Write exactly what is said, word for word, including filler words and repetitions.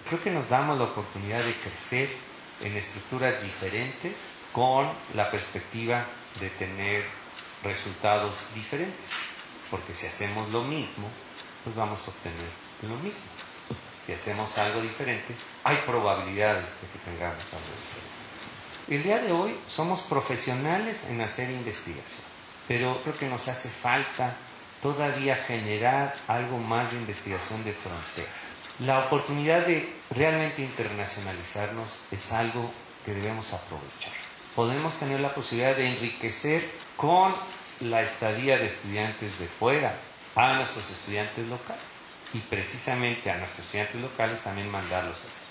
creo que nos damos la oportunidad de crecer en estructuras diferentes con la perspectiva de tener resultados diferentes. Porque si hacemos lo mismo, pues vamos a obtener lo mismo. Si hacemos algo diferente, hay probabilidades de que tengamos algo diferente. El día de hoy somos profesionales en hacer investigación, pero creo que nos hace falta todavía generar algo más de investigación de frontera. La oportunidad de realmente internacionalizarnos es algo que debemos aprovechar. Podemos tener la posibilidad de enriquecer con la estadía de estudiantes de fuera a nuestros estudiantes locales y precisamente a nuestros estudiantes locales también mandarlos a